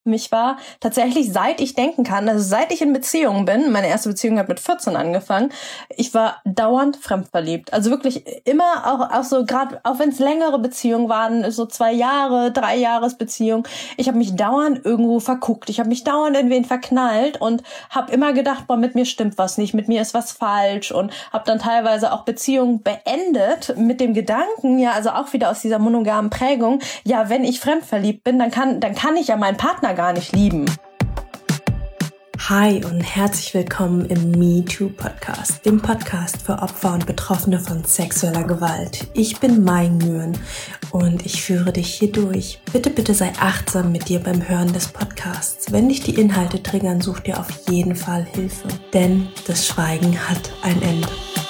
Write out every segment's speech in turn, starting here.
Mich war tatsächlich, seit ich denken kann, also seit ich in Beziehungen bin, meine erste Beziehung hat mit 14 angefangen, ich war dauernd fremdverliebt. Also wirklich immer auch so, gerade auch wenn es längere Beziehungen waren, so 2 Jahre, 3 Jahresbeziehung, ich habe mich dauernd irgendwo verguckt. Ich habe mich dauernd in wen verknallt und habe immer gedacht, boah, mit mir stimmt was nicht, mit mir ist was falsch und habe dann teilweise auch Beziehungen beendet mit dem Gedanken, ja, also auch wieder aus dieser monogamen Prägung, ja, wenn ich fremdverliebt bin, dann kann ich ja meinen Partner gar nicht lieben. Hi und herzlich willkommen im MeToo-Podcast, dem Podcast für Opfer und Betroffene von sexueller Gewalt. Ich bin Mai Nguyen und ich führe dich hier durch. Bitte sei achtsam mit dir beim Hören des Podcasts. Wenn dich die Inhalte triggern, such dir auf jeden Fall Hilfe, denn das Schweigen hat ein Ende.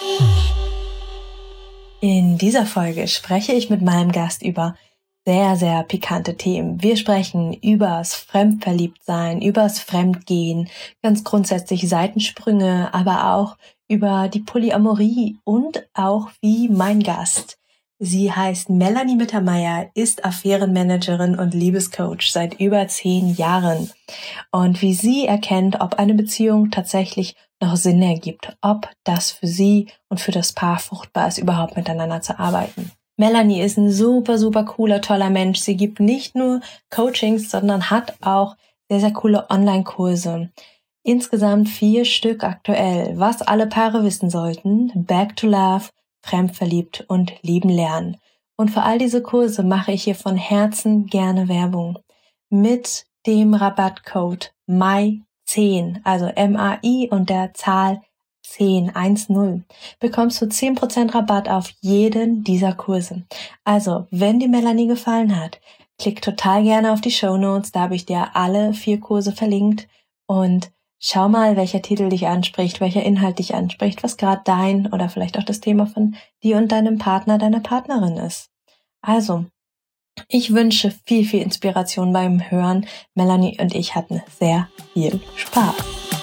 In dieser Folge spreche ich mit meinem Gast über sehr, sehr pikante Themen. Wir sprechen übers Fremdverliebtsein, übers Fremdgehen, ganz grundsätzlich Seitensprünge, aber auch über die Polyamorie und auch wie mein Gast. Sie heißt Melanie Mittermeier, ist Affärenmanagerin und Liebescoach seit über 10 Jahren. Und wie sie erkennt, ob eine Beziehung tatsächlich noch Sinn ergibt, ob das für sie und für das Paar fruchtbar ist, überhaupt miteinander zu arbeiten. Melanie ist ein super, super cooler, toller Mensch. Sie gibt nicht nur Coachings, sondern hat auch sehr, sehr coole Online-Kurse. Insgesamt 4 Stück aktuell. Was alle Paare wissen sollten: Back to Love, Fremdverliebt und Lieben lernen. Und für all diese Kurse mache ich hier von Herzen gerne Werbung. Mit dem Rabattcode MAI10, also MAI und der Zahl 10 bekommst du 10% Rabatt auf jeden dieser Kurse. Also, wenn dir Melanie gefallen hat, klick total gerne auf die Shownotes, da habe ich dir alle 4 Kurse verlinkt und schau mal, welcher Titel dich anspricht, welcher Inhalt dich anspricht, was gerade dein oder vielleicht auch das Thema von dir und deinem Partner, deiner Partnerin ist. Also, ich wünsche viel, viel Inspiration beim Hören. Melanie und ich hatten sehr viel Spaß.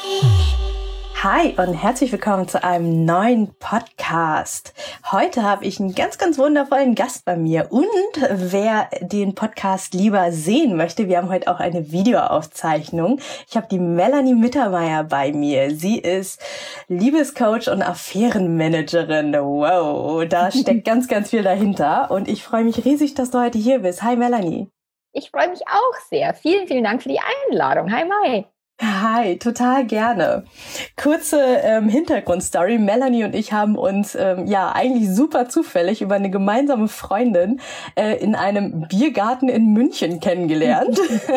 Hi und herzlich willkommen zu einem neuen Podcast. Heute habe ich einen ganz, ganz wundervollen Gast bei mir. Und wer den Podcast lieber sehen möchte, wir haben heute auch eine Videoaufzeichnung. Ich habe die Melanie Mittermeier bei mir. Sie ist Liebescoach und Affärenmanagerin. Wow, da steckt ganz, ganz viel dahinter. Und ich freue mich riesig, dass du heute hier bist. Hi Melanie. Ich freue mich auch sehr. Vielen, vielen Dank für die Einladung. Hi Mai. Hi, total gerne. Kurze Hintergrundstory. Melanie und ich haben uns eigentlich super zufällig über eine gemeinsame Freundin in einem Biergarten in München kennengelernt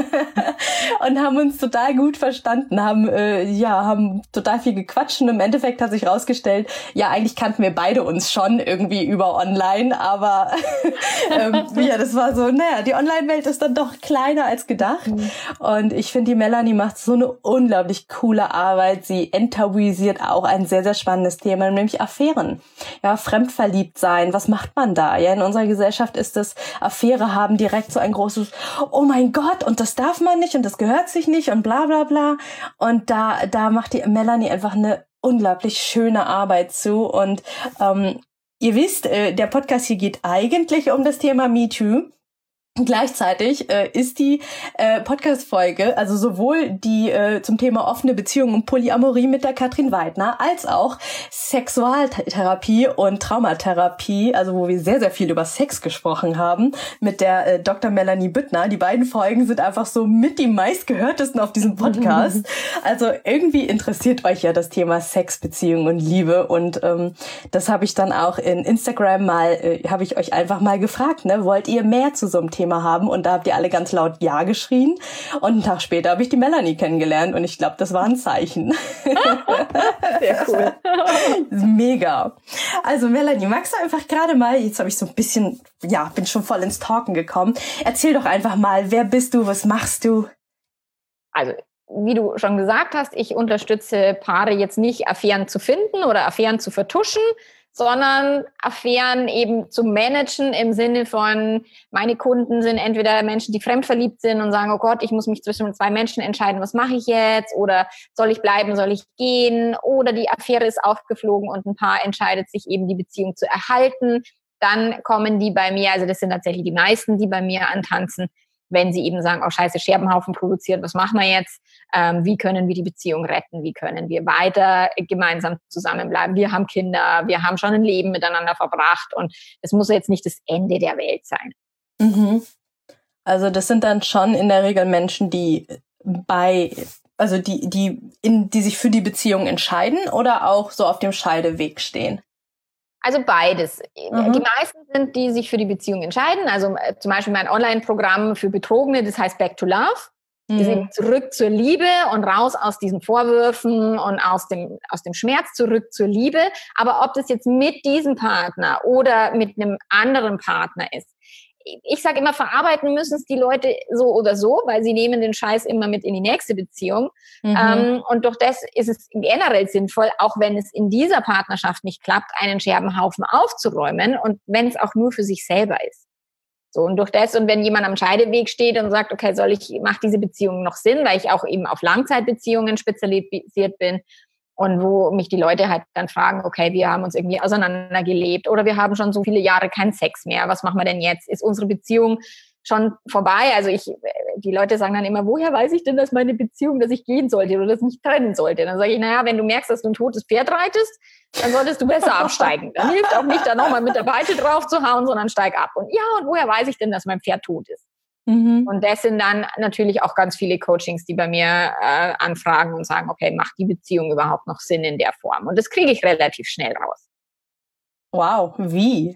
und haben uns total gut verstanden, haben total viel gequatscht und im Endeffekt hat sich rausgestellt, ja, eigentlich kannten wir beide uns schon irgendwie über online, aber das war so, die Online-Welt ist dann doch kleiner als gedacht und ich finde, die Melanie macht so eine unglaublich coole Arbeit. Sie enttabuisiert auch ein sehr, sehr spannendes Thema, nämlich Affären. Ja, fremdverliebt sein. Was macht man da? Ja, in unserer Gesellschaft ist das Affäre haben direkt so ein großes, oh mein Gott, und das darf man nicht und das gehört sich nicht und bla, bla, bla. Und da macht die Melanie einfach eine unglaublich schöne Arbeit zu und, ihr wisst, der Podcast hier geht eigentlich um das Thema MeToo. Gleichzeitig ist die Podcast-Folge, also sowohl die zum Thema offene Beziehungen und Polyamorie mit der Katrin Weidner, als auch Sexualtherapie und Traumatherapie, also wo wir sehr, sehr viel über Sex gesprochen haben, mit der Dr. Melanie Büttner. Die beiden Folgen sind einfach so mit die meistgehörtesten auf diesem Podcast. Also irgendwie interessiert euch ja das Thema Sex, Beziehung und Liebe und das habe ich dann auch in Instagram habe ich euch einfach mal gefragt, wollt ihr mehr zu so einem Thema haben? Und da habt ihr alle ganz laut Ja geschrien. Und einen Tag später habe ich die Melanie kennengelernt und ich glaube, das war ein Zeichen. Sehr cool. Mega. Also Melanie, magst du einfach gerade mal, jetzt habe ich so ein bisschen, bin schon voll ins Talken gekommen. Erzähl doch einfach mal, wer bist du, was machst du? Also, wie du schon gesagt hast, ich unterstütze Paare jetzt nicht, Affären zu finden oder Affären zu vertuschen, sondern Affären eben zu managen im Sinne von, meine Kunden sind entweder Menschen, die fremdverliebt sind und sagen, oh Gott, ich muss mich zwischen 2 Menschen entscheiden, was mache ich jetzt? Oder soll ich bleiben, soll ich gehen? Oder die Affäre ist aufgeflogen und ein Paar entscheidet sich eben, die Beziehung zu erhalten. Dann kommen die bei mir, also das sind tatsächlich die meisten, die bei mir antanzen, wenn sie eben sagen, oh scheiße, Scherbenhaufen produziert, was machen wir jetzt? Wie können wir die Beziehung retten? Wie können wir weiter gemeinsam zusammenbleiben? Wir haben Kinder, wir haben schon ein Leben miteinander verbracht und es muss jetzt nicht das Ende der Welt sein. Mhm. Also das sind dann schon in der Regel Menschen, die die sich für die Beziehung entscheiden oder auch so auf dem Scheideweg stehen? Also beides. Die meisten sind, die sich für die Beziehung entscheiden. Also zum Beispiel mein Online-Programm für Betrogene, das heißt Back to Love. Die sind zurück zur Liebe und raus aus diesen Vorwürfen und aus dem Schmerz zurück zur Liebe. Aber ob das jetzt mit diesem Partner oder mit einem anderen Partner ist, ich sage immer, verarbeiten müssen es die Leute so oder so, weil sie nehmen den Scheiß immer mit in die nächste Beziehung. Und durch das ist es generell sinnvoll, auch wenn es in dieser Partnerschaft nicht klappt, einen Scherbenhaufen aufzuräumen und wenn es auch nur für sich selber ist. So, und durch das, und wenn jemand am Scheideweg steht und sagt, okay, macht diese Beziehung noch Sinn, weil ich auch eben auf Langzeitbeziehungen spezialisiert bin, und wo mich die Leute halt dann fragen, okay, wir haben uns irgendwie auseinandergelebt oder wir haben schon so viele Jahre keinen Sex mehr. Was machen wir denn jetzt? Ist unsere Beziehung schon vorbei? Also die Leute sagen dann immer, woher weiß ich denn, dass ich gehen sollte oder das nicht trennen sollte? Dann sage ich, naja, wenn du merkst, dass du ein totes Pferd reitest, dann solltest du besser absteigen. Dann hilft auch nicht, da nochmal mit der Peitsche drauf zu hauen, sondern steig ab. Und woher weiß ich denn, dass mein Pferd tot ist? Und das sind dann natürlich auch ganz viele Coachings, die bei mir anfragen und sagen, okay, macht die Beziehung überhaupt noch Sinn in der Form? Und das kriege ich relativ schnell raus. Wow, wie?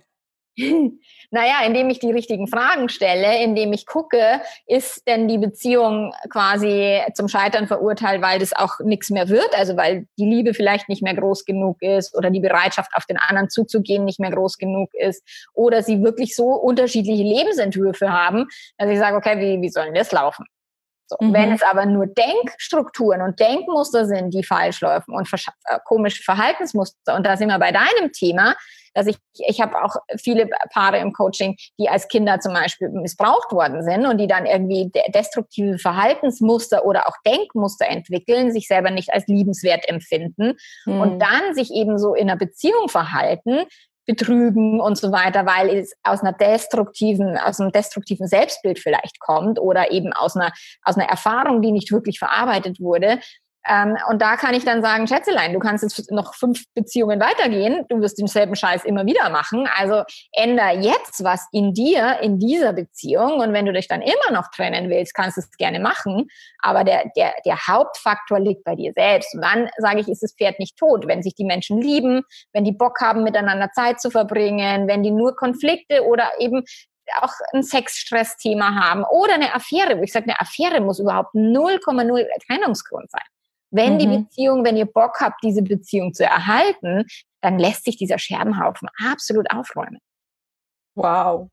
Naja, indem ich die richtigen Fragen stelle, indem ich gucke, ist denn die Beziehung quasi zum Scheitern verurteilt, weil das auch nichts mehr wird, also weil die Liebe vielleicht nicht mehr groß genug ist oder die Bereitschaft, auf den anderen zuzugehen, nicht mehr groß genug ist oder sie wirklich so unterschiedliche Lebensentwürfe haben, dass ich sage, okay, wie soll denn das laufen? So, wenn es aber nur Denkstrukturen und Denkmuster sind, die falsch laufen und komische Verhaltensmuster, und da sind wir bei deinem Thema, dass ich habe auch viele Paare im Coaching, die als Kinder zum Beispiel missbraucht worden sind und die dann irgendwie destruktive Verhaltensmuster oder auch Denkmuster entwickeln, sich selber nicht als liebenswert empfinden und dann sich eben so in einer Beziehung verhalten, betrügen und so weiter, weil es aus einem destruktiven Selbstbild vielleicht kommt oder eben aus einer Erfahrung, die nicht wirklich verarbeitet wurde. Und da kann ich dann sagen, Schätzelein, du kannst jetzt noch 5 Beziehungen weitergehen, du wirst denselben Scheiß immer wieder machen, also änder jetzt was in dir, in dieser Beziehung, und wenn du dich dann immer noch trennen willst, kannst du es gerne machen, aber der Hauptfaktor liegt bei dir selbst. Und dann sage ich, ist das Pferd nicht tot, wenn sich die Menschen lieben, wenn die Bock haben, miteinander Zeit zu verbringen, wenn die nur Konflikte oder eben auch ein Sexstressthema haben oder eine Affäre, wo ich sage, eine Affäre muss überhaupt 0,0 Trennungsgrund sein. Wenn die Beziehung, wenn ihr Bock habt, diese Beziehung zu erhalten, dann lässt sich dieser Scherbenhaufen absolut aufräumen. Wow.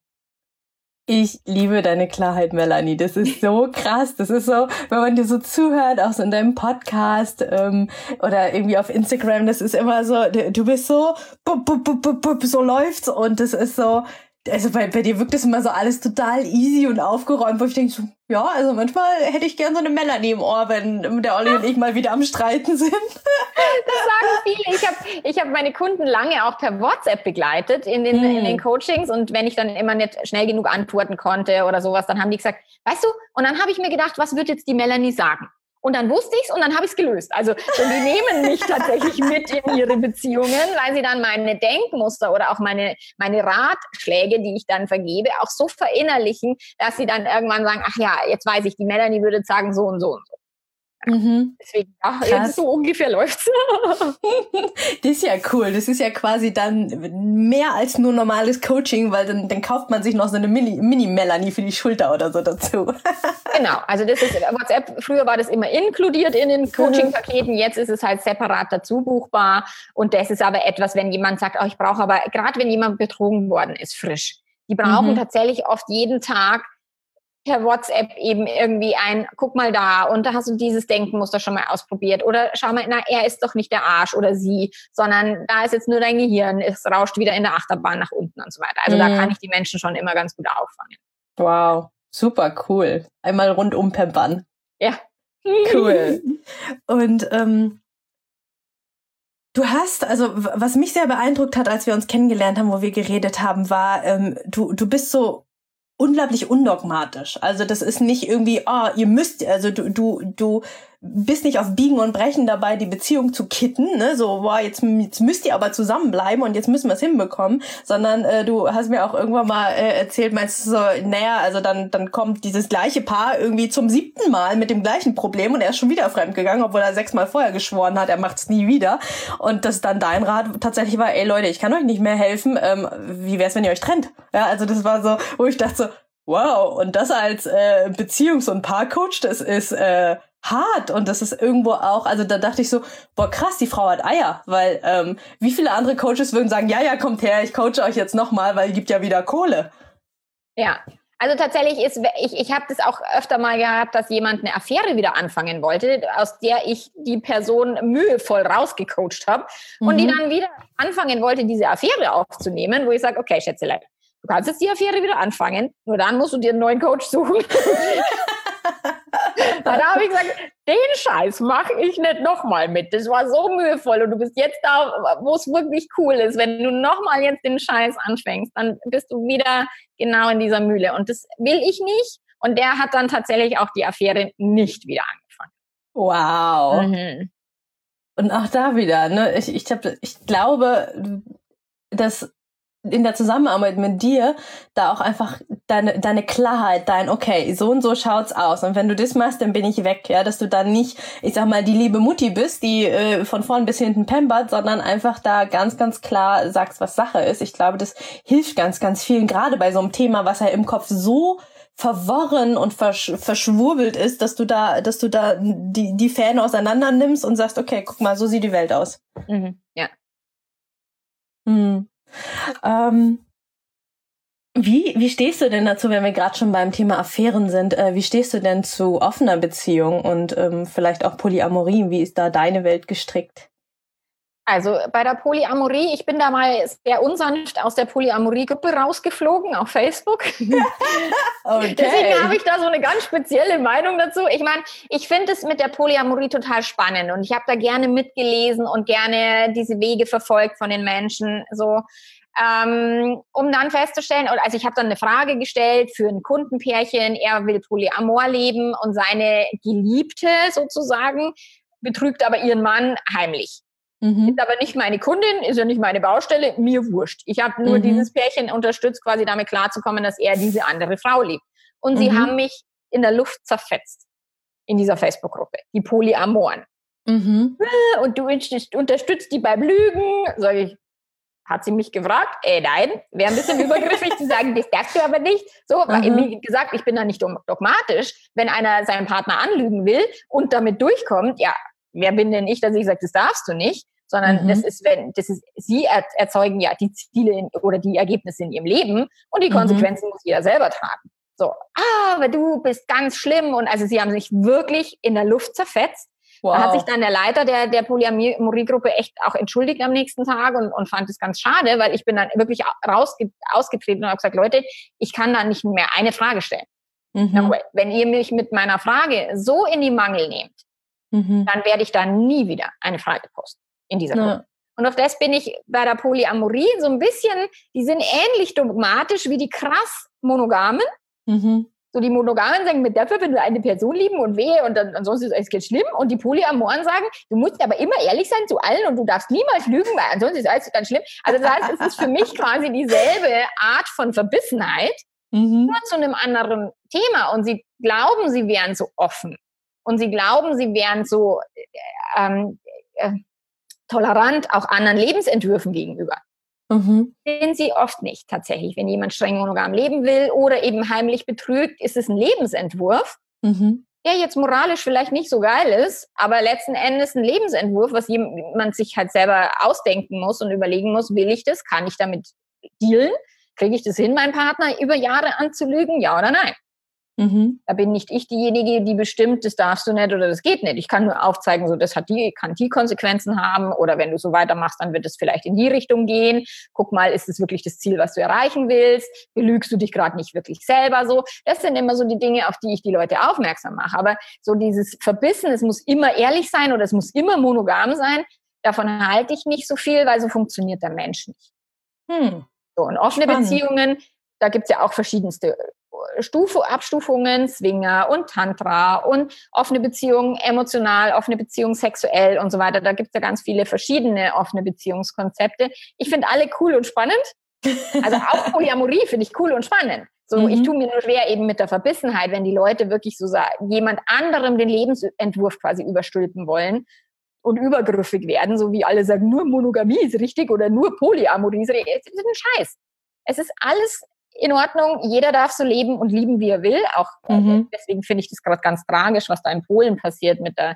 Ich liebe deine Klarheit, Melanie. Das ist so krass. Das ist so, wenn man dir so zuhört, auch so in deinem Podcast oder irgendwie auf Instagram, das ist immer so, du bist so, so läuft's, und das ist so, also bei dir wirkt das immer so alles total easy und aufgeräumt, wo ich denke so, ja, also manchmal hätte ich gern so eine Melanie im Ohr, wenn der Olli und ich mal wieder am Streiten sind. Das sagen viele. Ich hab meine Kunden lange auch per WhatsApp begleitet in den Coachings, und wenn ich dann immer nicht schnell genug antworten konnte oder sowas, dann haben die gesagt, weißt du, und dann habe ich mir gedacht, was wird jetzt die Melanie sagen? Und dann wusste ich's und dann habe ich's gelöst. Also die nehmen mich tatsächlich mit in ihre Beziehungen, weil sie dann meine Denkmuster oder auch meine Ratschläge, die ich dann vergebe, auch so verinnerlichen, dass sie dann irgendwann sagen, ach ja, jetzt weiß ich, die Melanie würde sagen so und so und so. Deswegen, jetzt so ungefähr läuft's. Das ist ja cool. Das ist ja quasi dann mehr als nur normales Coaching, weil dann kauft man sich noch so eine Mini-Melanie für die Schulter oder so dazu. Genau, also das ist WhatsApp, früher war das immer inkludiert in den Coaching-Paketen, jetzt ist es halt separat dazu buchbar, und das ist aber etwas, wenn jemand sagt, ich brauche aber, gerade wenn jemand betrogen worden ist, frisch, die brauchen tatsächlich oft jeden Tag per WhatsApp eben irgendwie guck mal da, und da hast du dieses Denkmuster schon mal ausprobiert, oder schau mal, er ist doch nicht der Arsch oder sie, sondern da ist jetzt nur dein Gehirn, es rauscht wieder in der Achterbahn nach unten und so weiter. Also da kann ich die Menschen schon immer ganz gut auffangen. Wow, super cool. Einmal rundum pampern. Ja. Cool. Und du hast, also was mich sehr beeindruckt hat, als wir uns kennengelernt haben, wo wir geredet haben, war, du bist so unglaublich undogmatisch. Also das ist nicht irgendwie, ihr müsst, also du bist nicht auf Biegen und Brechen dabei, die Beziehung zu kitten, ne, so, boah, jetzt müsst ihr aber zusammenbleiben und jetzt müssen wir es hinbekommen, sondern du hast mir auch irgendwann mal erzählt, meinst du so, naja, also dann kommt dieses gleiche Paar irgendwie zum 7. Mal mit dem gleichen Problem und er ist schon wieder fremdgegangen, obwohl er 6 Mal vorher geschworen hat, er macht's nie wieder. Und das dann dein Rat tatsächlich war, ey Leute, ich kann euch nicht mehr helfen, wie wär's, wenn ihr euch trennt? Ja, also das war so, wo ich dachte so, wow, und das als Beziehungs- und Paarcoach, das ist hart und das ist irgendwo auch, also da dachte ich so, boah krass, die Frau hat Eier, weil wie viele andere Coaches würden sagen, ja, kommt her, ich coache euch jetzt nochmal, weil es gibt ja wieder Kohle. Ja, also tatsächlich ich habe das auch öfter mal gehabt, dass jemand eine Affäre wieder anfangen wollte, aus der ich die Person mühevoll rausgecoacht habe und die dann wieder anfangen wollte, diese Affäre aufzunehmen, wo ich sage, okay, Schätzelein, du kannst jetzt die Affäre wieder anfangen, nur dann musst du dir einen neuen Coach suchen. Da habe ich gesagt, den Scheiß mache ich nicht nochmal mit. Das war so mühevoll und du bist jetzt da, wo es wirklich cool ist. Wenn du nochmal jetzt den Scheiß anfängst, dann bist du wieder genau in dieser Mühle. Und das will ich nicht. Und der hat dann tatsächlich auch die Affäre nicht wieder angefangen. Wow. Mhm. Und auch da wieder, ne? Ich glaube, dass in der Zusammenarbeit mit dir da auch einfach deine Klarheit, okay, so und so schaut's aus und wenn du das machst, dann bin ich weg, ja, dass du dann nicht, ich sag mal, die liebe Mutti bist, die von vorn bis hinten pampert, sondern einfach da ganz, ganz klar sagst, was Sache ist. Ich glaube, das hilft ganz, ganz vielen, gerade bei so einem Thema, was ja im Kopf so verworren und verschwurbelt ist, dass du da die Fäden auseinander nimmst und sagst, okay, guck mal, so sieht die Welt aus. Ja. Wie stehst du denn dazu, wenn wir gerade schon beim Thema Affären sind, wie stehst du denn zu offener Beziehung und vielleicht auch Polyamorie? Wie ist da deine Welt gestrickt? Also bei der Polyamorie, ich bin da mal sehr unsanft aus der Polyamorie-Gruppe rausgeflogen auf Facebook. Okay. Deswegen habe ich da so eine ganz spezielle Meinung dazu. Ich meine, ich finde es mit der Polyamorie total spannend und ich habe da gerne mitgelesen und gerne diese Wege verfolgt von den Menschen, so um dann festzustellen, also ich habe dann eine Frage gestellt für ein Kundenpärchen, er will Polyamor leben und seine Geliebte sozusagen betrügt aber ihren Mann heimlich. Ist aber nicht meine Kundin, ist ja nicht meine Baustelle, mir wurscht. Ich habe nur dieses Pärchen unterstützt, quasi damit klarzukommen, dass er diese andere Frau liebt. Und sie haben mich in der Luft zerfetzt in dieser Facebook-Gruppe, die Polyamoren. Und du unterstützt die beim Lügen. Sag ich, hat sie mich gefragt? Nein, wäre ein bisschen übergriffig zu sagen, das darfst du aber nicht. So, weil, wie gesagt, ich bin da nicht dogmatisch. Wenn einer seinen Partner anlügen will und damit durchkommt, ja, wer bin denn ich, dass ich sage, das darfst du nicht? Sondern sie erzeugen ja die Ziele oder die Ergebnisse in ihrem Leben und die Konsequenzen muss jeder selber tragen. So, aber du bist ganz schlimm und also sie haben sich wirklich in der Luft zerfetzt. Wow. Da hat sich dann der Leiter der Polyamorie-Gruppe echt auch entschuldigt am nächsten Tag und fand es ganz schade, weil ich bin dann wirklich ausgetreten und habe gesagt, Leute, ich kann da nicht mehr eine Frage stellen. Wenn ihr mich mit meiner Frage so in die Mangel nehmt, dann werde ich da nie wieder eine Frage posten in dieser Gruppe. Und auf das bin ich bei der Polyamorie so ein bisschen, die sind ähnlich dogmatisch wie die krass Monogamen. So die Monogamen sagen, mit dafür, wenn wir eine Person lieben und wehe und dann ansonsten ist alles ganz schlimm. Und die Polyamoren sagen, du musst aber immer ehrlich sein zu allen und du darfst niemals lügen, weil ansonsten ist alles ganz schlimm. Also das heißt, es ist für mich quasi dieselbe Art von Verbissenheit, nur zu einem anderen Thema. Und sie glauben, sie wären so offen. Und sie glauben, sie wären so tolerant auch anderen Lebensentwürfen gegenüber. Sind sie oft nicht tatsächlich. Wenn jemand streng monogam leben will oder eben heimlich betrügt, ist es ein Lebensentwurf, der jetzt moralisch vielleicht nicht so geil ist, aber letzten Endes ein Lebensentwurf, was jemand sich halt selber ausdenken muss und überlegen muss, will ich das? Kann ich damit dealen? Kriege ich das hin, meinen Partner über Jahre anzulügen? Ja oder nein? Da bin nicht ich diejenige, die bestimmt, das darfst du nicht oder das geht nicht. Ich kann nur aufzeigen, so das kann die Konsequenzen haben oder wenn du so weitermachst, dann wird es vielleicht in die Richtung gehen. Guck mal, ist es wirklich das Ziel, was du erreichen willst? Belügst du dich gerade nicht wirklich selber so? Das sind immer so die Dinge, auf die ich die Leute aufmerksam mache. Aber so dieses Verbissen, es muss immer ehrlich sein oder es muss immer monogam sein, davon halte ich nicht so viel, weil so funktioniert der Mensch nicht. So, und offene Beziehungen, da gibt's ja auch verschiedenste Abstufungen, Swinger und Tantra und offene Beziehungen emotional, offene Beziehungen sexuell und so weiter. Da gibt es ja ganz viele verschiedene offene Beziehungskonzepte. Ich finde alle cool und spannend. Also auch Polyamorie finde ich cool und spannend. So, ich tue mir nur schwer eben mit der Verbissenheit, wenn die Leute wirklich so jemand anderem den Lebensentwurf quasi überstülpen wollen und übergriffig werden, so wie alle sagen, nur Monogamie ist richtig oder nur Polyamorie ist richtig. Es ist ein Scheiß. Es ist alles in Ordnung. Jeder darf so leben und lieben, wie er will. Auch deswegen finde ich das gerade ganz tragisch, was da in Polen passiert mit der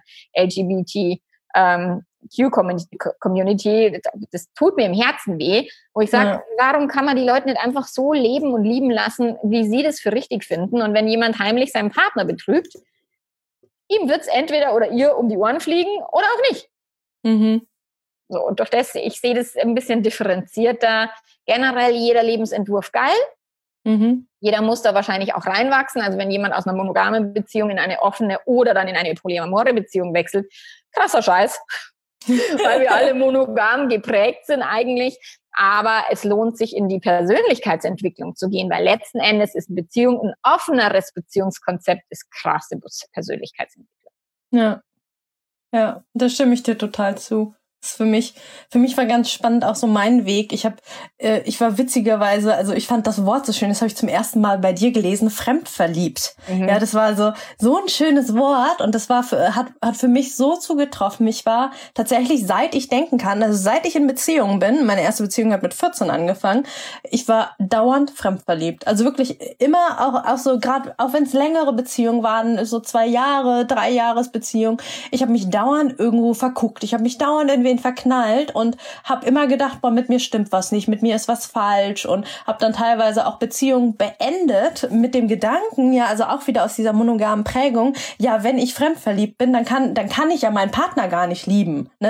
LGBTQ-Community. Das tut mir im Herzen weh. Wo ich sage, warum kann man die Leute nicht einfach so leben und lieben lassen, wie sie das für richtig finden? Und wenn jemand heimlich seinen Partner betrügt, ihm wird es entweder oder ihr um die Ohren fliegen oder auch nicht. So, und durch das, ich sehe das ein bisschen differenzierter. Generell jeder Lebensentwurf geil. Jeder muss da wahrscheinlich auch reinwachsen. Also wenn jemand aus einer monogamen Beziehung in eine offene oder dann in eine polyamore Beziehung wechselt, krasser Scheiß. Weil wir alle monogam geprägt sind eigentlich. Aber es lohnt sich, in die Persönlichkeitsentwicklung zu gehen, weil letzten Endes ist eine Beziehung, ein offeneres Beziehungskonzept ist krasse Persönlichkeitsentwicklung. Ja, da stimme ich dir total zu. Das ist für mich war ganz spannend auch so mein Weg. Ich war witzigerweise, also ich fand das Wort so schön, das habe ich zum ersten Mal bei dir gelesen, fremdverliebt. Ja, das war so ein schönes Wort und das hat für mich so zugetroffen. Ich war tatsächlich, seit ich denken kann, also seit ich in Beziehungen bin, meine erste Beziehung hat mit 14 angefangen, ich war dauernd fremdverliebt. Also wirklich immer auch so, gerade auch wenn es längere Beziehungen waren, so 2 Jahre, 3 Jahresbeziehungen, ich habe mich dauernd irgendwo verguckt. Ich habe mich dauernd in wen verknallt und habe immer gedacht, boah, mit mir stimmt was nicht, mit mir ist was falsch und habe dann teilweise auch Beziehungen beendet mit dem Gedanken, ja, also auch wieder aus dieser monogamen Prägung, ja, wenn ich fremdverliebt bin, dann kann ich ja meinen Partner gar nicht lieben, ne,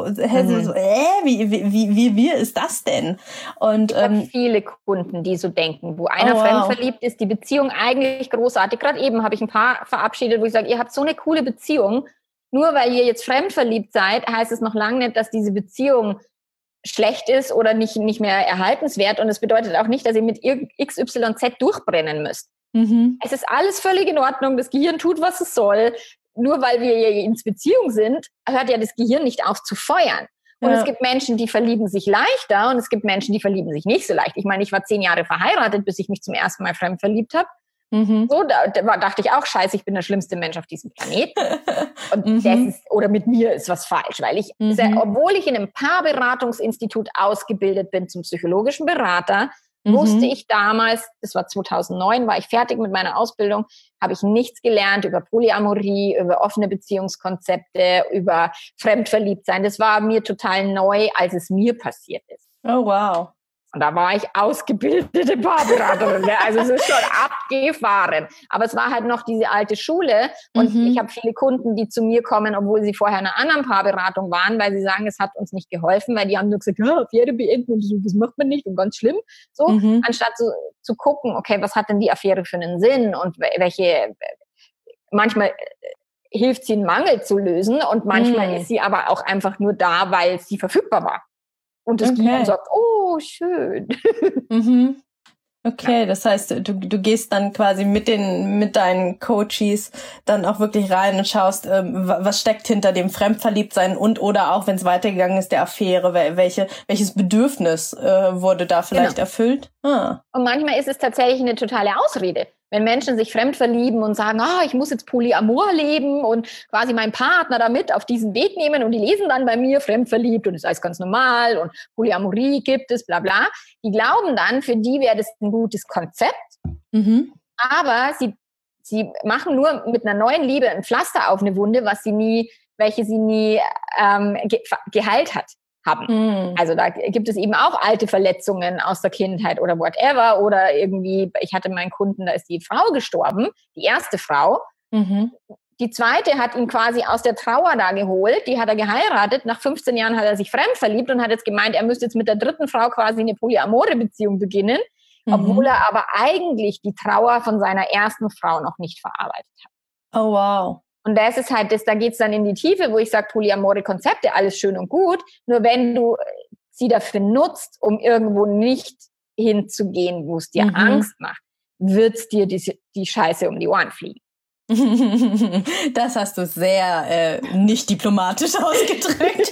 wie ist das denn? Und ich habe viele Kunden, die so denken, wo einer fremdverliebt ist, die Beziehung eigentlich großartig. Gerade eben habe ich ein paar verabschiedet, wo ich sage, ihr habt so eine coole Beziehung. Nur weil ihr jetzt fremdverliebt seid, heißt es noch lange nicht, dass diese Beziehung schlecht ist oder nicht mehr erhaltenswert. Und es bedeutet auch nicht, dass ihr mit XYZ durchbrennen müsst. Es ist alles völlig in Ordnung. Das Gehirn tut, was es soll. Nur weil wir in Beziehung sind, hört ja das Gehirn nicht auf zu feuern. Und es gibt Menschen, die verlieben sich leichter und es gibt Menschen, die verlieben sich nicht so leicht. Ich meine, ich war 10 Jahre verheiratet, bis ich mich zum ersten Mal fremd verliebt habe. So, dachte ich auch, scheiße, ich bin der schlimmste Mensch auf diesem Planeten. Und oder mit mir ist was falsch, weil obwohl ich in einem Paarberatungsinstitut ausgebildet bin zum psychologischen Berater, wusste ich damals, das war 2009, war ich fertig mit meiner Ausbildung, habe ich nichts gelernt über Polyamorie, über offene Beziehungskonzepte, über Fremdverliebtsein. Das war mir total neu, als es mir passiert ist. Oh, wow. Und da war ich ausgebildete Paarberaterin. Also es ist schon abgefahren. Aber es war halt noch diese alte Schule. Und ich habe viele Kunden, die zu mir kommen, obwohl sie vorher in einer anderen Paarberatung waren, weil sie sagen, es hat uns nicht geholfen, weil die haben nur gesagt, ja, Affäre beenden und so, das macht man nicht und ganz schlimm. So, anstatt zu gucken, okay, was hat denn die Affäre für einen Sinn und manchmal hilft sie, einen Mangel zu lösen und manchmal ist sie aber auch einfach nur da, weil sie verfügbar war. Und das Gehirn sagt, oh, schön. Okay, das heißt, du gehst dann quasi mit deinen Coaches dann auch wirklich rein und schaust, was steckt hinter dem Fremdverliebtsein und oder auch, wenn es weitergegangen ist, der Affäre, welches Bedürfnis wurde da vielleicht erfüllt? Und manchmal ist es tatsächlich eine totale Ausrede. Wenn Menschen sich fremd verlieben und sagen, ich muss jetzt Polyamor leben und quasi meinen Partner damit auf diesen Weg nehmen und die lesen dann bei mir fremdverliebt und das ist alles ganz normal und Polyamorie gibt es, bla bla. Die glauben dann, für die wäre das ein gutes Konzept, aber sie machen nur mit einer neuen Liebe ein Pflaster auf eine Wunde, welche sie nie geheilt hat. Haben. Also da gibt es eben auch alte Verletzungen aus der Kindheit oder whatever oder irgendwie, ich hatte meinen Kunden, da ist die Frau gestorben, die erste Frau. Die zweite hat ihn quasi aus der Trauer da geholt, die hat er geheiratet, nach 15 Jahren hat er sich fremd verliebt und hat jetzt gemeint, er müsste jetzt mit der dritten Frau quasi eine polyamore Beziehung beginnen, obwohl er aber eigentlich die Trauer von seiner ersten Frau noch nicht verarbeitet hat. Oh wow. Und das ist halt da geht's dann in die Tiefe, wo ich sage, polyamore Konzepte, alles schön und gut. Nur wenn du sie dafür nutzt, um irgendwo nicht hinzugehen, wo es dir Angst macht, wird's dir die Scheiße um die Ohren fliegen. Das hast du sehr nicht diplomatisch ausgedrückt.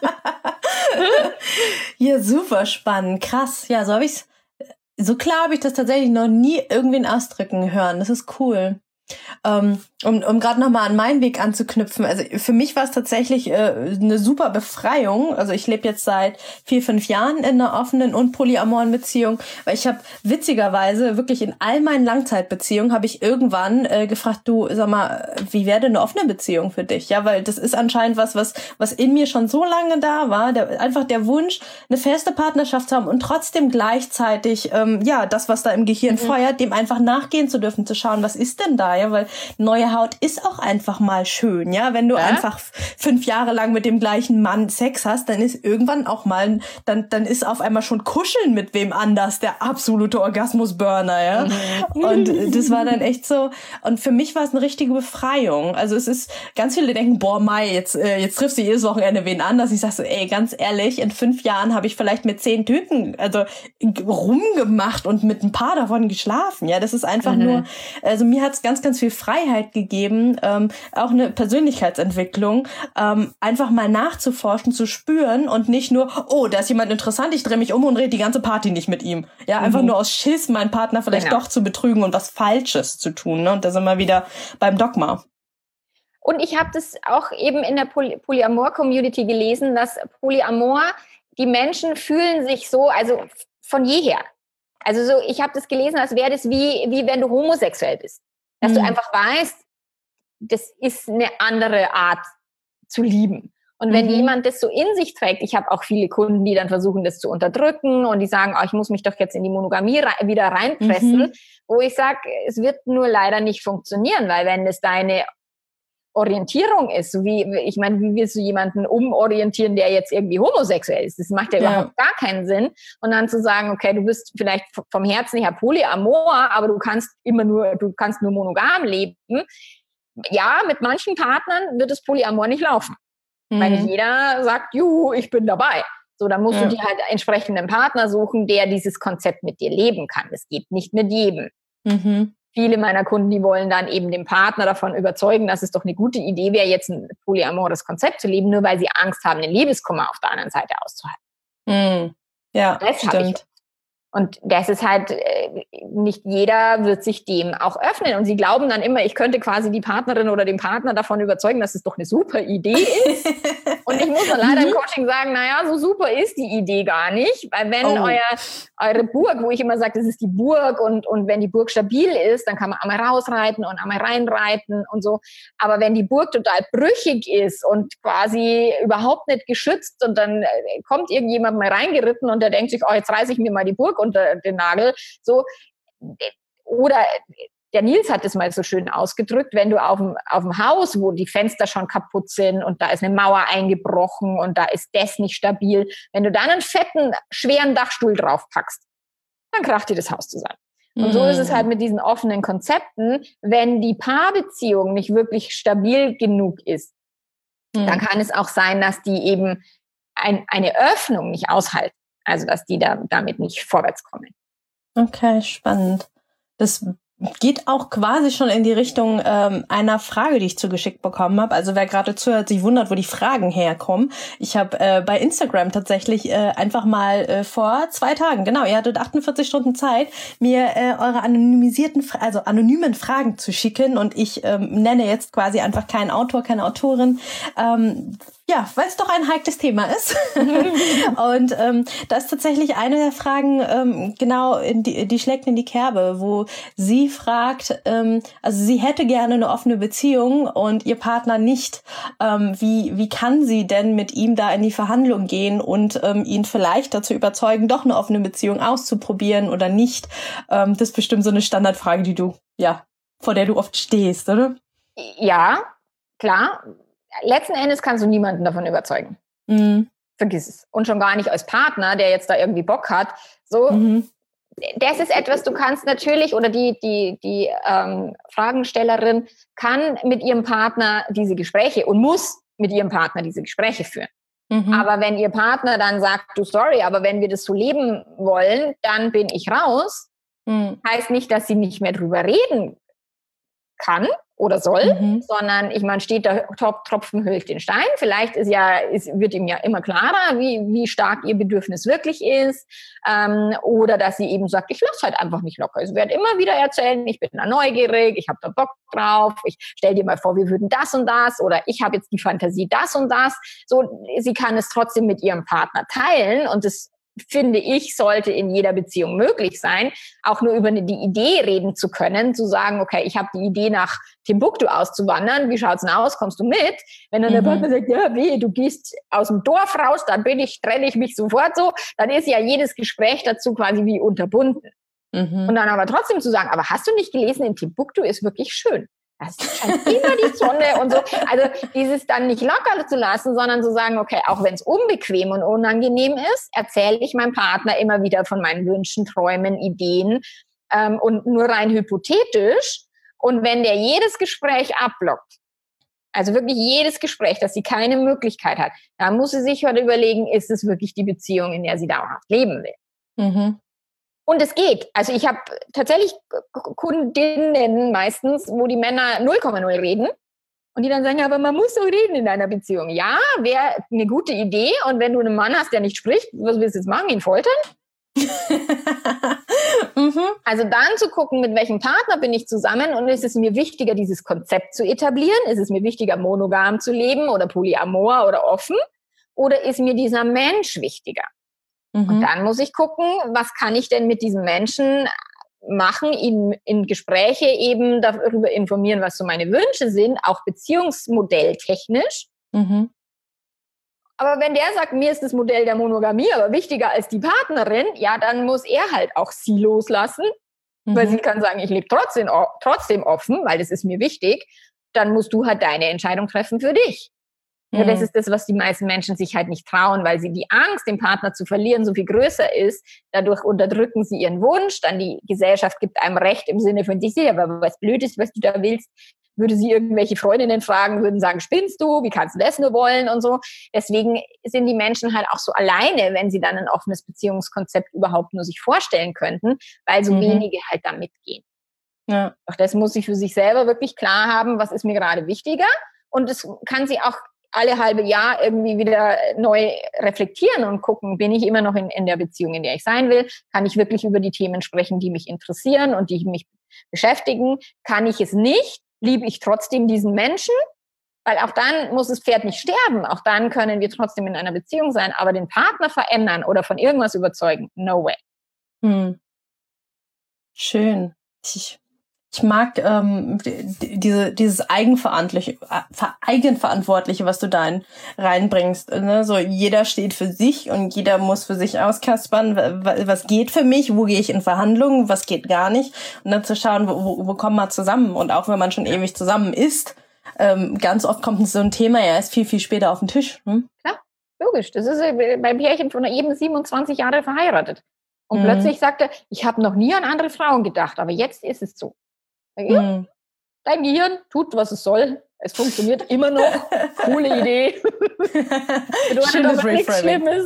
Ja, super spannend, krass. Ja, so klar habe ich das tatsächlich noch nie irgendwen ausdrücken hören. Das ist cool. Um gerade nochmal an meinen Weg anzuknüpfen, also für mich war es tatsächlich eine super Befreiung. Also ich lebe jetzt seit 4-5 Jahren in einer offenen und polyamoren Beziehung, weil ich habe witzigerweise wirklich in all meinen Langzeitbeziehungen habe ich irgendwann gefragt, du, sag mal, wie wäre denn eine offene Beziehung für dich? Ja, weil das ist anscheinend was in mir schon so lange da war, einfach der Wunsch, eine feste Partnerschaft zu haben und trotzdem gleichzeitig, das, was da im Gehirn feuert, dem einfach nachgehen zu dürfen, zu schauen, was ist denn da? Ja, weil neue Haut ist auch einfach mal schön, ja. Wenn du einfach 5 Jahre lang mit dem gleichen Mann Sex hast, dann ist irgendwann auch mal, dann ist auf einmal schon Kuscheln mit wem anders der absolute Orgasmusburner, ja. Und das war dann echt so, und für mich war es eine richtige Befreiung. Also es ist, ganz viele denken, boah, Mai, jetzt triffst du jedes Wochenende wen anders. Ich sag so, ey, ganz ehrlich, in 5 Jahren habe ich vielleicht mit 10 Typen, rumgemacht und mit ein paar davon geschlafen, ja. Das ist einfach nur, also mir hat's ganz, ganz viel Freiheit gegeben, auch eine Persönlichkeitsentwicklung, einfach mal nachzuforschen, zu spüren und nicht nur, oh, da ist jemand interessant, ich drehe mich um und rede die ganze Party nicht mit ihm. Ja, einfach nur aus Schiss, meinen Partner vielleicht doch zu betrügen und was Falsches zu tun. Ne? Und da sind wir wieder beim Dogma. Und ich habe das auch eben in der Polyamor-Community gelesen, dass Polyamor, die Menschen fühlen sich so, also von jeher. Also so, ich habe das gelesen, als wäre das wie wenn du homosexuell bist. Dass du einfach weißt, das ist eine andere Art zu lieben. Und wenn jemand das so in sich trägt, ich habe auch viele Kunden, die dann versuchen, das zu unterdrücken und die sagen, ich muss mich doch jetzt in die Monogamie wieder reinpressen, wo ich sage, es wird nur leider nicht funktionieren, weil wenn es deine Orientierung ist, so wie, ich meine, wie willst du jemanden umorientieren, der jetzt irgendwie homosexuell ist? Das macht ja überhaupt gar keinen Sinn. Und dann zu sagen, okay, du bist vielleicht vom Herzen her polyamor, aber du kannst nur monogam leben. Ja, mit manchen Partnern wird das Polyamor nicht laufen. Weil nicht jeder sagt, juhu, ich bin dabei. So, dann musst du dir halt entsprechenden Partner suchen, der dieses Konzept mit dir leben kann. Das geht nicht mit jedem. Viele meiner Kunden, die wollen dann eben den Partner davon überzeugen, dass es doch eine gute Idee wäre, jetzt ein polyamores Konzept zu leben, nur weil sie Angst haben, den Liebeskummer auf der anderen Seite auszuhalten. Ja, das stimmt. Und das ist halt, nicht jeder wird sich dem auch öffnen. Und sie glauben dann immer, ich könnte quasi die Partnerin oder den Partner davon überzeugen, dass es doch eine super Idee ist. Und ich muss dann leider im Coaching sagen, naja, so super ist die Idee gar nicht. Weil wenn eure Burg, wo ich immer sage, das ist die Burg und wenn die Burg stabil ist, dann kann man einmal rausreiten und einmal reinreiten und so. Aber wenn die Burg total brüchig ist und quasi überhaupt nicht geschützt und dann kommt irgendjemand mal reingeritten und der denkt sich, jetzt reiße ich mir mal die Burg unter den Nagel, so. Oder der Nils hat es mal so schön ausgedrückt, wenn du auf dem Haus, wo die Fenster schon kaputt sind und da ist eine Mauer eingebrochen und da ist das nicht stabil, wenn du da einen fetten, schweren Dachstuhl draufpackst, dann kracht dir das Haus zusammen. Und so ist es halt mit diesen offenen Konzepten, wenn die Paarbeziehung nicht wirklich stabil genug ist, dann kann es auch sein, dass die eben eine Öffnung nicht aushalten. Also, dass die damit nicht vorwärts kommen. Okay, spannend. Das geht auch quasi schon in die Richtung einer Frage, die ich zugeschickt bekommen habe. Also wer gerade zuhört, sich wundert, wo die Fragen herkommen. Ich habe bei Instagram tatsächlich einfach mal vor 2 Tagen, genau, ihr hattet 48 Stunden Zeit, mir eure anonymen Fragen zu schicken. Und ich nenne jetzt quasi einfach keinen Autor, keine Autorin, weil es doch ein heikles Thema ist. Und da ist tatsächlich eine der Fragen genau, die schlägt in die Kerbe, wo sie fragt, also sie hätte gerne eine offene Beziehung und ihr Partner nicht. Wie kann sie denn mit ihm da in die Verhandlung gehen und ihn vielleicht dazu überzeugen, doch eine offene Beziehung auszuprobieren oder nicht? Das ist bestimmt so eine Standardfrage, vor der du oft stehst, oder? Ja, klar. Letzten Endes kannst du niemanden davon überzeugen. Vergiss es. Und schon gar nicht als Partner, der jetzt da irgendwie Bock hat. So, das ist etwas, du kannst natürlich, oder die Fragenstellerin kann mit ihrem Partner diese Gespräche und muss mit ihrem Partner diese Gespräche führen. Aber wenn ihr Partner dann sagt, du, sorry, aber wenn wir das so leben wollen, dann bin ich raus, Heißt nicht, dass sie nicht mehr drüber reden kann oder soll, sondern ich meine, steht der Tropfen höhlt den Stein. Vielleicht wird ihm ja immer klarer, wie stark ihr Bedürfnis wirklich ist, oder dass sie eben sagt, ich lasse halt einfach nicht locker. Ich werde immer wieder erzählen, ich bin da neugierig, ich habe da Bock drauf, ich stell dir mal vor, wir würden das und das, oder ich habe jetzt die Fantasie das und das. So, sie kann es trotzdem mit ihrem Partner teilen, und das, finde ich, sollte in jeder Beziehung möglich sein, auch nur über die Idee reden zu können, zu sagen, okay, ich habe die Idee, nach Timbuktu auszuwandern, wie schaut's denn aus, kommst du mit? Wenn dann der Partner sagt, ja, du gehst aus dem Dorf raus, dann trenne ich mich sofort so, dann ist ja jedes Gespräch dazu quasi wie unterbunden. Und dann aber trotzdem zu sagen, aber hast du nicht gelesen, in Timbuktu ist wirklich schön. Das scheint immer die Sonne und so. Also dieses dann nicht locker zu lassen, sondern zu sagen, okay, auch wenn es unbequem und unangenehm ist, erzähle ich meinem Partner immer wieder von meinen Wünschen, Träumen, Ideen, und nur rein hypothetisch. Und wenn der jedes Gespräch abblockt, also wirklich jedes Gespräch, dass sie keine Möglichkeit hat, dann muss sie sich heute überlegen, ist es wirklich die Beziehung, in der sie dauerhaft leben will. Und es geht. Also ich habe tatsächlich Kundinnen meistens, wo die Männer 0,0 reden und die dann sagen, ja, aber man muss so reden in einer Beziehung. Ja, wäre eine gute Idee. Und wenn du einen Mann hast, der nicht spricht, was willst du jetzt machen? Ihn foltern? Also dann zu gucken, mit welchem Partner bin ich zusammen, und ist es mir wichtiger, dieses Konzept zu etablieren? Ist es mir wichtiger, monogam zu leben oder Polyamor oder offen? Oder ist mir dieser Mensch wichtiger? Und dann muss ich gucken, was kann ich denn mit diesem Menschen machen, ihn in Gespräche eben darüber informieren, was so meine Wünsche sind, auch beziehungsmodelltechnisch. Aber wenn der sagt, mir ist das Modell der Monogamie aber wichtiger als die Partnerin, ja, dann muss er halt auch sie loslassen, weil sie kann sagen, ich lebe trotzdem offen, weil das ist mir wichtig. Dann musst du halt deine Entscheidung treffen für dich. Nur das ist das, was die meisten Menschen sich halt nicht trauen, weil sie die Angst, den Partner zu verlieren, so viel größer ist. Dadurch unterdrücken sie ihren Wunsch. Dann die Gesellschaft gibt einem Recht im Sinne von, dich sehe, aber was blöd ist, was du da willst, würde sie irgendwelche Freundinnen fragen, würden sagen, spinnst du, wie kannst du das nur wollen und so. Deswegen sind die Menschen halt auch so alleine, wenn sie dann ein offenes Beziehungskonzept überhaupt nur sich vorstellen könnten, weil so wenige halt da mitgehen. Ja. Doch das muss sie für sich selber wirklich klar haben, was ist mir gerade wichtiger. Und das kann sie auch alle halbe Jahr irgendwie wieder neu reflektieren und gucken, bin ich immer noch in der Beziehung, in der ich sein will? Kann ich wirklich über die Themen sprechen, die mich interessieren und die mich beschäftigen? Kann ich es nicht? Liebe ich trotzdem diesen Menschen? Weil auch dann muss das Pferd nicht sterben. Auch dann können wir trotzdem in einer Beziehung sein, aber den Partner verändern oder von irgendwas überzeugen, no way. Schön. Ich mag dieses Eigenverantwortliche, was du da reinbringst. Ne? So, jeder steht für sich und jeder muss für sich auskaspern, was geht für mich, wo gehe ich in Verhandlungen, was geht gar nicht. Und dann zu schauen, wo kommen wir zusammen. Und auch wenn man schon ewig zusammen ist, ganz oft kommt so ein Thema ja erst viel, viel später auf den Tisch. Klar, logisch. Das ist beim Pärchen von eben 27 Jahre verheiratet. Und plötzlich sagt er, ich habe noch nie an andere Frauen gedacht, aber jetzt ist es so. Ja, dein Gehirn tut, was es soll. Es funktioniert immer noch. Coole Idee. Schönes Reframing.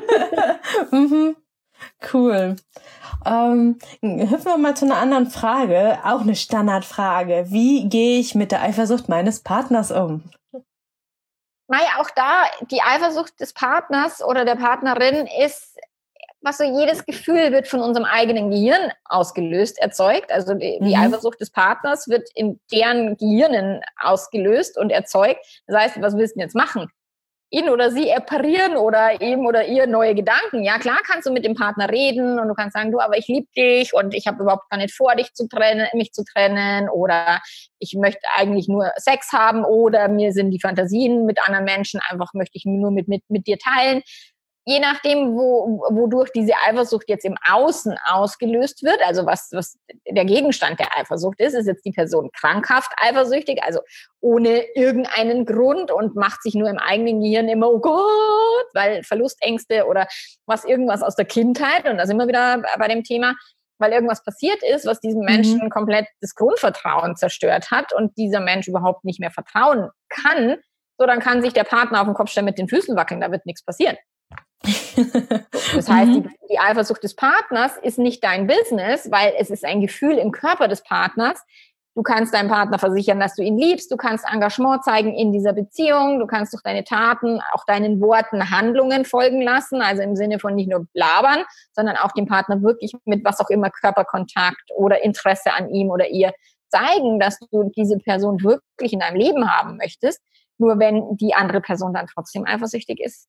Cool. Hüpfen wir mal zu einer anderen Frage. Auch eine Standardfrage. Wie gehe ich mit der Eifersucht meines Partners um? Naja, auch da, die Eifersucht des Partners oder der Partnerin ist, was so jedes Gefühl wird von unserem eigenen Gehirn erzeugt. Also die Eifersucht des Partners wird in deren Gehirnen ausgelöst und erzeugt. Das heißt, was willst du denn jetzt machen? Ihn oder sie apparieren oder ihm oder ihr neue Gedanken. Ja, klar kannst du mit dem Partner reden und du kannst sagen, du, aber ich liebe dich und ich habe überhaupt gar nicht vor, mich zu trennen oder ich möchte eigentlich nur Sex haben oder mir sind die Fantasien mit anderen Menschen einfach, möchte ich nur mit dir teilen. Je nachdem, wodurch diese Eifersucht jetzt im Außen ausgelöst wird, also was der Gegenstand der Eifersucht ist jetzt die Person krankhaft eifersüchtig, also ohne irgendeinen Grund und macht sich nur im eigenen Gehirn immer, oh Gott, weil Verlustängste oder irgendwas aus der Kindheit, und da sind wir wieder bei dem Thema, weil irgendwas passiert ist, was diesem Menschen komplett das Grundvertrauen zerstört hat und dieser Mensch überhaupt nicht mehr vertrauen kann, so dann kann sich der Partner auf den Kopf stellen, mit den Füßen wackeln, da wird nichts passieren. Das heißt, die Eifersucht des Partners ist nicht dein Business, weil es ist ein Gefühl im Körper des Partners. Du kannst deinem Partner versichern, dass du ihn liebst. Du kannst Engagement zeigen in dieser Beziehung. Du kannst durch deine Taten, auch deinen Worten, Handlungen folgen lassen. Also im Sinne von nicht nur labern, sondern auch dem Partner wirklich mit was auch immer, Körperkontakt oder Interesse an ihm oder ihr zeigen, dass du diese Person wirklich in deinem Leben haben möchtest. Nur wenn die andere Person dann trotzdem eifersüchtig ist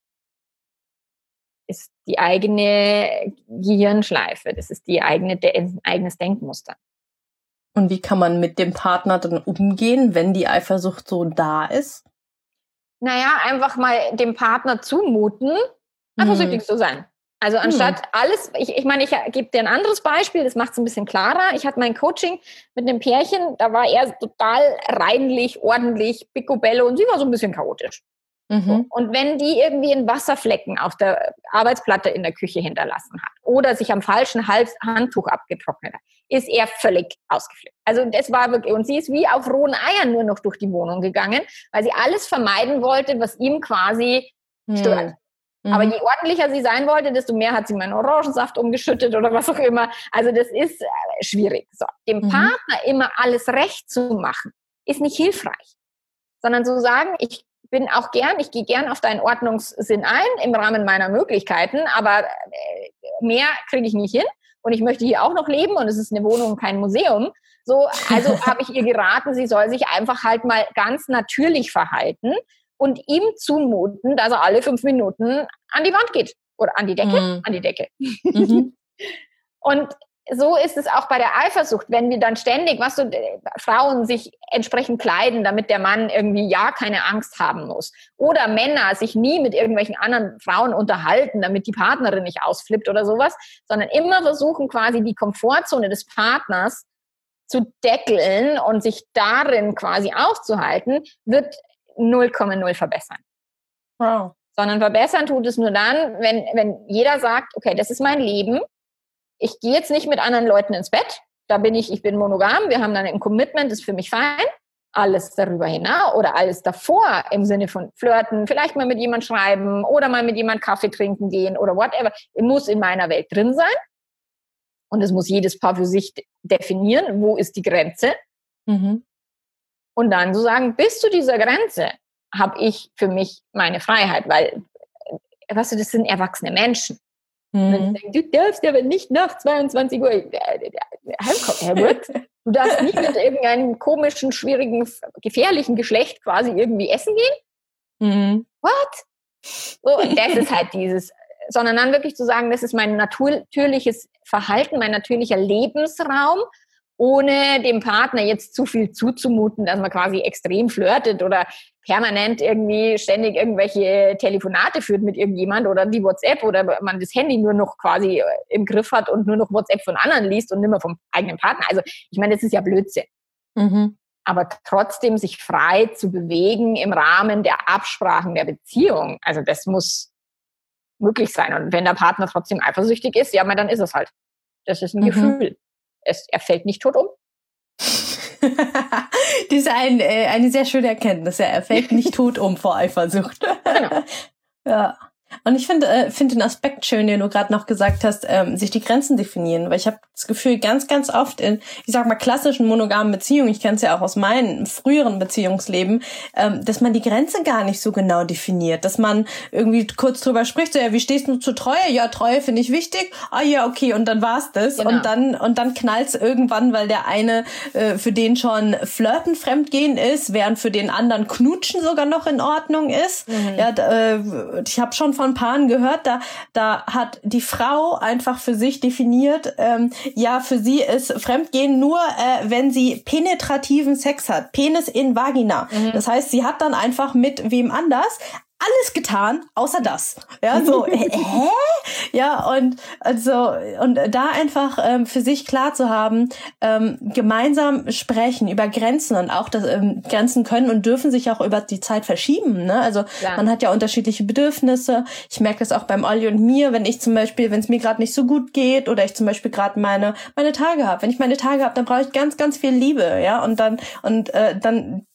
die eigene Gehirnschleife. Das ist die eigenes Denkmuster. Und wie kann man mit dem Partner dann umgehen, wenn die Eifersucht so da ist? Naja, einfach mal dem Partner zumuten, eifersüchtig zu sein. Also anstatt alles, ich meine, ich gebe dir ein anderes Beispiel, das macht es ein bisschen klarer. Ich hatte mein Coaching mit einem Pärchen, da war er total reinlich, ordentlich, picobello und sie war so ein bisschen chaotisch. So. Und wenn die irgendwie einen Wasserflecken auf der Arbeitsplatte in der Küche hinterlassen hat oder sich am falschen Handtuch abgetrocknet hat, ist er völlig ausgeflippt. Also das war wirklich, und sie ist wie auf rohen Eiern nur noch durch die Wohnung gegangen, weil sie alles vermeiden wollte, was ihm quasi stört. Aber je ordentlicher sie sein wollte, desto mehr hat sie meinen Orangensaft umgeschüttet oder was auch immer. Also das ist schwierig. So, dem Partner immer alles recht zu machen, ist nicht hilfreich, sondern zu sagen, ich gehe gern auf deinen Ordnungssinn ein im Rahmen meiner Möglichkeiten, aber mehr kriege ich nicht hin und ich möchte hier auch noch leben und es ist eine Wohnung, kein Museum. So, also habe ich ihr geraten, sie soll sich einfach halt mal ganz natürlich verhalten und ihm zumuten, dass er alle 5 Minuten an die Wand geht oder an die Decke, an die Decke. Und so ist es auch bei der Eifersucht, wenn wir dann ständig, Frauen sich entsprechend kleiden, damit der Mann irgendwie keine Angst haben muss. Oder Männer sich nie mit irgendwelchen anderen Frauen unterhalten, damit die Partnerin nicht ausflippt oder sowas, sondern immer versuchen quasi die Komfortzone des Partners zu deckeln und sich darin quasi aufzuhalten, wird 0,0 verbessern. Wow. Sondern verbessern tut es nur dann, wenn jeder sagt, okay, das ist mein Leben, ich gehe jetzt nicht mit anderen Leuten ins Bett, ich bin monogam, wir haben dann ein Commitment, das ist für mich fein. Alles darüber hinaus oder alles davor im Sinne von flirten, vielleicht mal mit jemand schreiben oder mal mit jemand Kaffee trinken gehen oder whatever, muss in meiner Welt drin sein. Und es muss jedes Paar für sich definieren, wo ist die Grenze. Und dann zu sagen, bis zu dieser Grenze habe ich für mich meine Freiheit, weil, das sind erwachsene Menschen. Und dann du darfst aber nicht nach 22 Uhr du darfst nicht mit irgendeinem komischen, schwierigen, gefährlichen Geschlecht quasi irgendwie essen gehen. What? So, und das ist halt sondern dann wirklich zu sagen, das ist mein natürliches Verhalten, mein natürlicher Lebensraum, ohne dem Partner jetzt zu viel zuzumuten, dass man quasi extrem flirtet oder permanent irgendwie ständig irgendwelche Telefonate führt mit irgendjemand oder die WhatsApp oder man das Handy nur noch quasi im Griff hat und nur noch WhatsApp von anderen liest und nicht mehr vom eigenen Partner. Also ich meine, das ist ja Blödsinn. Aber trotzdem sich frei zu bewegen im Rahmen der Absprachen der Beziehung, also das muss möglich sein. Und wenn der Partner trotzdem eifersüchtig ist, ja, dann ist es halt. Das ist ein Gefühl. Er fällt nicht tot um. Das ist eine sehr schöne Erkenntnis. Er fällt nicht tot um vor Eifersucht. Genau. Ja. Und ich finde den Aspekt schön, den du gerade noch gesagt hast, sich die Grenzen definieren. Weil ich habe das Gefühl, ganz, ganz oft in, ich sag mal, klassischen monogamen Beziehungen, ich kenne es ja auch aus meinem früheren Beziehungsleben, dass man die Grenze gar nicht so genau definiert. Dass man irgendwie kurz drüber spricht, so, ja, wie stehst du zu Treue? Ja, Treue finde ich wichtig. Ah ja, okay, und dann war's das. Genau. Und dann knallt's irgendwann, weil der eine für den schon Flirten, Fremdgehen ist, während für den anderen Knutschen sogar noch in Ordnung ist. Ja, ich habe schon von Paaren gehört, da hat die Frau einfach für sich definiert, ja, für sie ist Fremdgehen nur, wenn sie penetrativen Sex hat, Penis in Vagina. Das heißt, sie hat dann einfach mit wem anders alles getan, außer das. Ja, so, Ja, und da einfach für sich klar zu haben, gemeinsam sprechen über Grenzen und auch, dass Grenzen können und dürfen sich auch über die Zeit verschieben. Ne? Also man hat ja unterschiedliche Bedürfnisse. Ich merke das auch beim Olli und mir, wenn es mir gerade nicht so gut geht oder ich zum Beispiel gerade meine Tage habe. Wenn ich meine Tage habe, dann brauche ich ganz, ganz viel Liebe, ja, und dann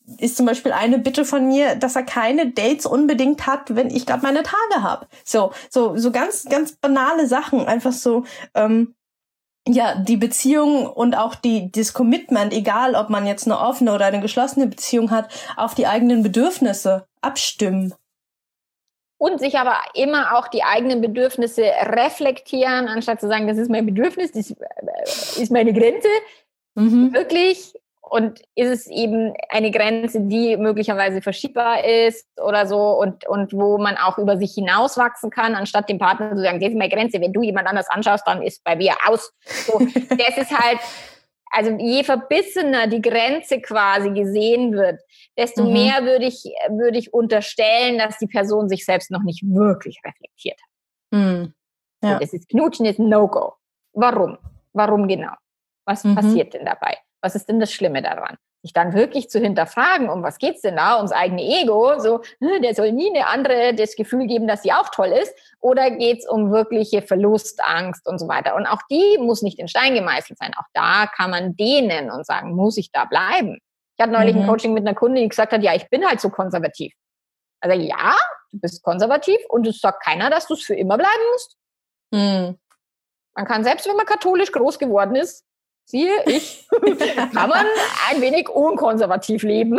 ist zum Beispiel eine Bitte von mir, dass er keine Dates unbedingt hat, wenn ich gerade meine Tage habe. So ganz, ganz banale Sachen. Einfach so, die Beziehung und auch das Commitment, egal ob man jetzt eine offene oder eine geschlossene Beziehung hat, auf die eigenen Bedürfnisse abstimmen. Und sich aber immer auch die eigenen Bedürfnisse reflektieren, anstatt zu sagen, das ist mein Bedürfnis, das ist meine Grenze. Wirklich. Und ist es eben eine Grenze, die möglicherweise verschiebbar ist oder so und wo man auch über sich hinauswachsen kann, anstatt dem Partner zu sagen, das ist meine Grenze, wenn du jemand anders anschaust, dann ist bei mir aus. So, das ist halt, also je verbissener die Grenze quasi gesehen wird, desto mehr würde ich unterstellen, dass die Person sich selbst noch nicht wirklich reflektiert hat. Ja. Und das ist Knutschen ist ein No-Go. Warum? Warum genau? Was passiert denn dabei? Was ist denn das Schlimme daran? Sich dann wirklich zu hinterfragen, um was geht's denn da? Ums eigene Ego, so, der soll nie eine andere das Gefühl geben, dass sie auch toll ist. Oder geht's um wirkliche Verlustangst und so weiter? Und auch die muss nicht in Stein gemeißelt sein. Auch da kann man dehnen und sagen, muss ich da bleiben? Ich hatte neulich ein Coaching mit einer Kundin, die gesagt hat, ja, ich bin halt so konservativ. Also ja, du bist konservativ und es sagt keiner, dass du es für immer bleiben musst. Man kann, selbst wenn man katholisch groß geworden ist, siehe ich, kann man ein wenig unkonservativ leben.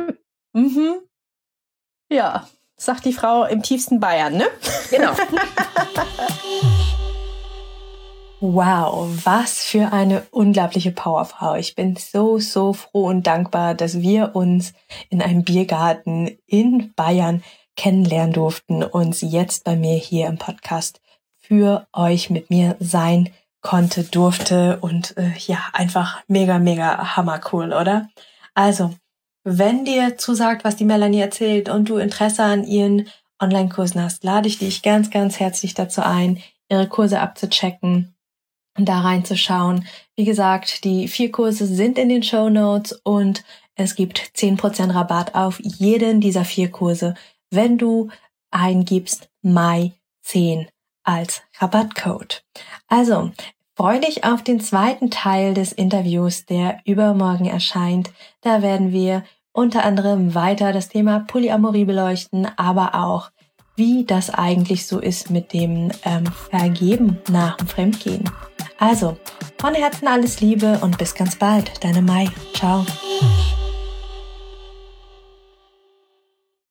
Ja, sagt die Frau im tiefsten Bayern, ne? Genau. Wow, was für eine unglaubliche Powerfrau. Ich bin so, so froh und dankbar, dass wir uns in einem Biergarten in Bayern kennenlernen durften und sie jetzt bei mir hier im Podcast für euch mit mir sein durfte und einfach mega, mega hammercool, oder? Also, wenn dir zusagt, was die Melanie erzählt und du Interesse an ihren Online-Kursen hast, lade ich dich ganz, ganz herzlich dazu ein, ihre Kurse abzuchecken und da reinzuschauen. Wie gesagt, die 4 Kurse sind in den Shownotes und es gibt 10% Rabatt auf jeden dieser 4 Kurse, wenn du eingibst MAI10 als Rabattcode. Also, freu dich auf den zweiten Teil des Interviews, der übermorgen erscheint. Da werden wir unter anderem weiter das Thema Polyamorie beleuchten, aber auch, wie das eigentlich so ist mit dem Vergeben nach dem Fremdgehen. Also, von Herzen alles Liebe und bis ganz bald. Deine Mai. Ciao.